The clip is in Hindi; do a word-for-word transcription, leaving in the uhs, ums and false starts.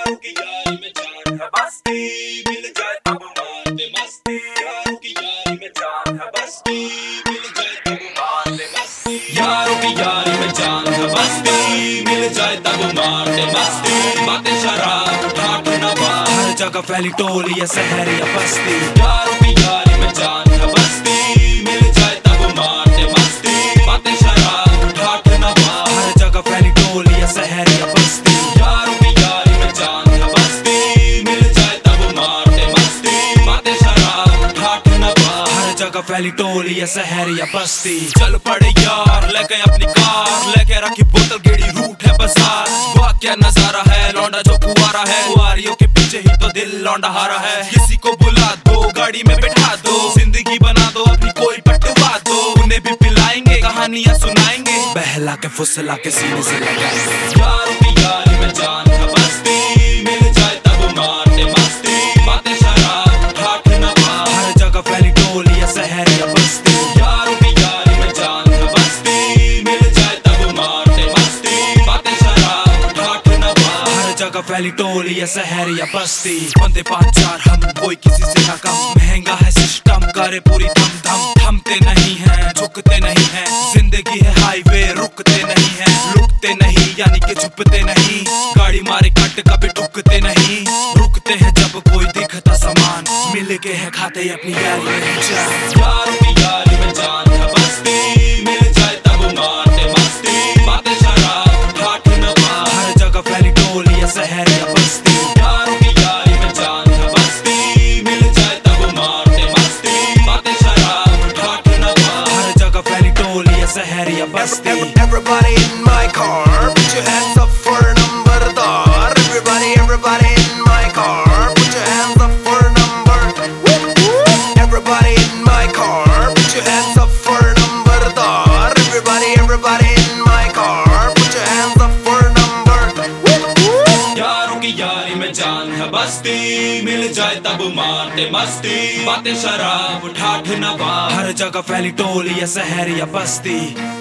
यारों की यारी में जान है बस्ती, मिल जाए तब मारते मस्ती। यारों की यारी में जान है बस्ती, मिल जाए तब मारते मस्ती। यारों की यारी में जान है बस्ती, मिल जाए तब मारते मस्ती। बातें शराब ठाठ नवा, हर जगह फैली टोली या शहर या बस्ती। यारों की यारी में जान है बस्ती, मिल जाए तब मारते मस्ती। बातें शराब ठाठ नवा, हर जगह फैली टोली या शहर या बस्ती। यारों की यारी में जान है बस्ती, मिल जाए तब मारते मस्ती। बातें शराब ठाठ नवा, हर जगह फैली टोली या शहर या बस्ती। चल पड़े यार लेके अपनी कार, लेके रखी बोतल गेड़ी रूट है बाजार। वाह क्या नजारा है, लौंडा जो कुआरा है, कुआरियों के पीछे ही तो दिल लौंडा हारा है। किसी को बुला दो, गाड़ी में बैठा दो, जिंदगी बना दो अपनी कोई पटवा दो। उन्हें भी पिलाएंगे, कहानियां सुनाएंगे, बहला के फुसला के सीने से लगाएंगे। यारों की यारी में जान है बस्ती, मिल जाए तब मारते मस्ती। बातें शराब ठाठ नवा, हर जगह फैली टोली या शहर या बस्ती। यारों की यारी में जान है बस्ती, मिल जाए तब मारते मस्ती। बातें शराब ठाठ नवा, हर जगह फैली टोली या शहर या बस्ती। बंदे पांच चार हम, कोई किसी से ना कम, महंगा है सिस्टम, करे पूरी धम धम। थमते नहीं हैं, झुकते नहीं हैं, जिंदगी है हाईवे, रुकते नहीं हैं। रुकते नहीं यानी कि झुकते नहीं, गाड़ी मारे कट कभी टुकते नहीं। रुकते हैं जब कोई दिखता सामान, मिल के है खाते अपनी यारी में जान। यारों की यारी में जान है बस्ती, मिल जाए तब मारते मस्ती। बातें शराब ठाठ नवा, हर जगह फैली टोली या शहर या बस्ती। यारों की यारी में जान है बस्ती, मिल जाए तब मारते मस्ती। बातें शराब ठाठ नवा, हर जगह फैली टोली या शहर या बस्ती। Everybody in my car, put your hands up for Nambardar. Everybody, everybody in my car, put your hands up for number. Everybody in my car, put your hands up for Nambardar. Everybody, everybody in my car, put your hands up for number. यारों की यारी में जान है बस्ती, मिल जाए तब मारते मस्ती। बातें शराब ठाठ नवा, हर जगह फैली टोली या शहर या बस्ती।